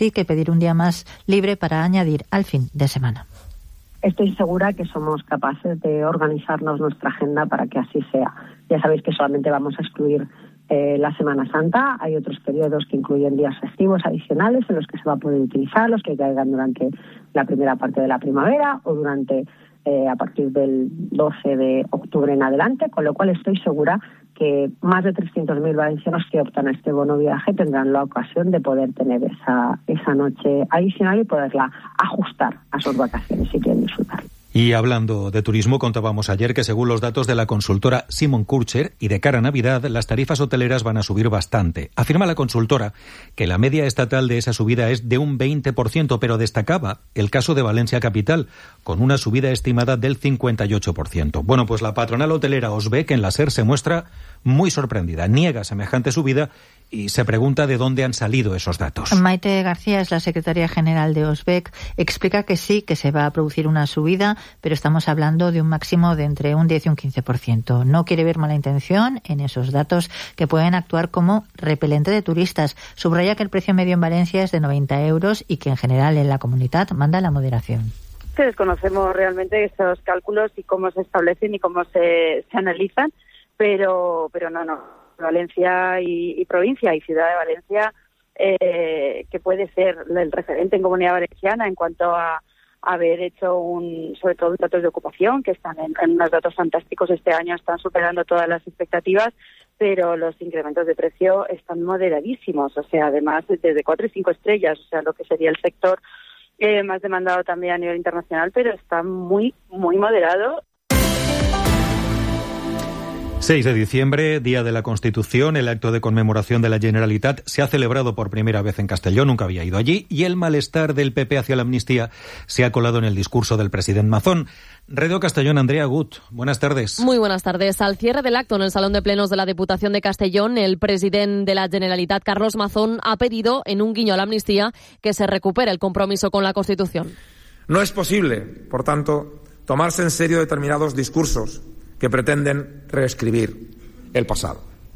sí que pedir un día más libre para añadir al fin de semana. Estoy segura que somos capaces de organizarnos nuestra agenda para que así sea. Ya sabéis que solamente vamos a excluir la Semana Santa. Hay otros periodos que incluyen días festivos adicionales en los que se va a poder utilizar, los que caigan durante la primera parte de la primavera o durante a partir del 12 de octubre en adelante, con lo cual estoy segura que más de 300.000 valencianos que optan a este bono viaje tendrán la ocasión de poder tener esa noche adicional y poderla ajustar a sus vacaciones si quieren disfrutar. Y hablando de turismo, contábamos ayer que según los datos de la consultora Simon Kucher y de cara a Navidad, las tarifas hoteleras van a subir bastante. Afirma la consultora que la media estatal de esa subida es de un 20%, pero destacaba el caso de Valencia Capital, con una subida estimada del 58%. Bueno, pues la patronal hotelera Osbec en la SER se muestra muy sorprendida, niega semejante subida y se pregunta de dónde han salido esos datos. Maite García es la secretaria general de Osbec. Explica que sí, que se va a producir una subida, pero estamos hablando de un máximo de entre un 10 y un 15%. No quiere ver mala intención en esos datos que pueden actuar como repelente de turistas. Subraya que el precio medio en Valencia es de 90 euros y que en general en la comunidad manda la moderación. Que desconocemos realmente esos cálculos y cómo se establecen y cómo se analizan, pero no. Valencia y provincia y ciudad de Valencia, que puede ser el referente en Comunidad Valenciana en cuanto a haber hecho sobre todo datos de ocupación, que están en unos datos fantásticos este año, están superando todas las expectativas, pero los incrementos de precio están moderadísimos, o sea, además desde 4 y 5 estrellas, o sea, lo que sería el sector más demandado también a nivel internacional, pero está muy, muy moderado. 6 de diciembre, Día de la Constitución, el acto de conmemoración de la Generalitat se ha celebrado por primera vez en Castelló, nunca había ido allí, y el malestar del PP hacia la amnistía se ha colado en el discurso del presidente Mazón. Radio Castellón, Andrea Gut, buenas tardes. Muy buenas tardes. Al cierre del acto en el Salón de Plenos de la Diputación de Castellón, el presidente de la Generalitat, Carlos Mazón, ha pedido, en un guiño a la amnistía, que se recupere el compromiso con la Constitución. No es posible, por tanto, tomarse en serio determinados discursos que pretenden reescribir el pasado.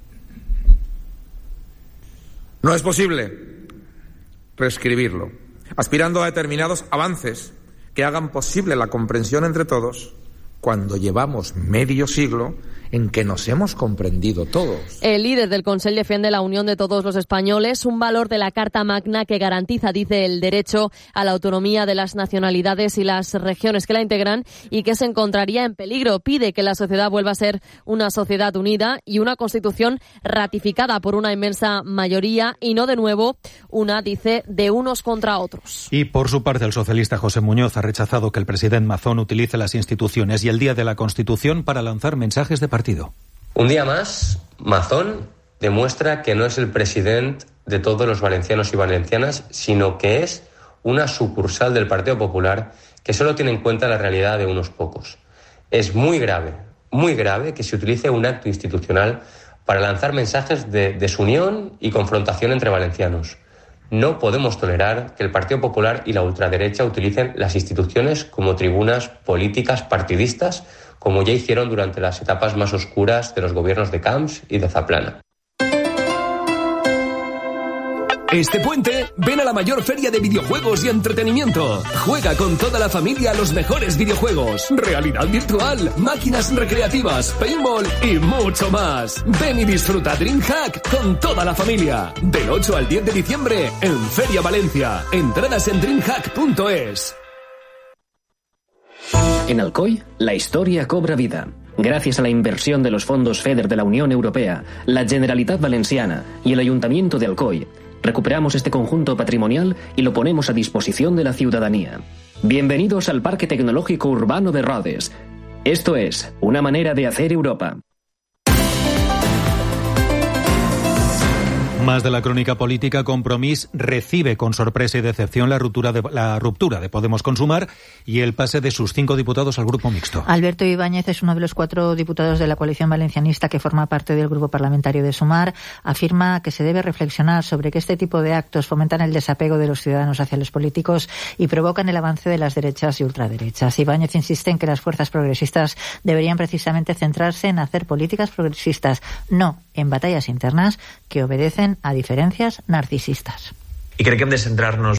No es posible reescribirlo, aspirando a determinados avances que hagan posible la comprensión entre todos cuando llevamos medio siglo en que nos hemos comprendido todos. El líder del Consell defiende la unión de todos los españoles, un valor de la Carta Magna que garantiza, dice, el derecho a la autonomía de las nacionalidades y las regiones que la integran y que se encontraría en peligro. Pide que la sociedad vuelva a ser una sociedad unida y una Constitución ratificada por una inmensa mayoría y no de nuevo una, dice, de unos contra otros. Y por su parte el socialista José Muñoz ha rechazado que el presidente Mazón utilice las instituciones y el Día de la Constitución para lanzar mensajes de partido. Un día más, Mazón demuestra que no es el presidente de todos los valencianos y valencianas, sino que es una sucursal del Partido Popular que solo tiene en cuenta la realidad de unos pocos. Es muy grave que se utilice un acto institucional para lanzar mensajes de desunión y confrontación entre valencianos. No podemos tolerar que el Partido Popular y la ultraderecha utilicen las instituciones como tribunas políticas partidistas, como ya hicieron durante las etapas más oscuras de los gobiernos de Camps y de Zaplana. Este puente, ven a la mayor feria de videojuegos y entretenimiento. Juega con toda la familia a los mejores videojuegos, realidad virtual, máquinas recreativas, paintball y mucho más. Ven y disfruta DreamHack con toda la familia. Del 8 al 10 de diciembre en Feria Valencia. Entradas en dreamhack.es. En Alcoy, la historia cobra vida. Gracias a la inversión de los fondos FEDER de la Unión Europea, la Generalitat Valenciana y el Ayuntamiento de Alcoy, recuperamos este conjunto patrimonial y lo ponemos a disposición de la ciudadanía. Bienvenidos al Parque Tecnológico Urbano de Rodes. Esto es una manera de hacer Europa. Más de la crónica política, Compromís recibe con sorpresa y decepción la ruptura de Podemos con Sumar y el pase de sus 5 diputados al grupo mixto. Alberto Ibáñez es uno de los 4 diputados de la coalición valencianista que forma parte del grupo parlamentario de Sumar. Afirma que se debe reflexionar sobre que este tipo de actos fomentan el desapego de los ciudadanos hacia los políticos y provocan el avance de las derechas y ultraderechas. Ibáñez insiste en que las fuerzas progresistas deberían precisamente centrarse en hacer políticas progresistas, no en batallas internas que obedecen a diferencias narcisistas. I crec que hem de centrar-nos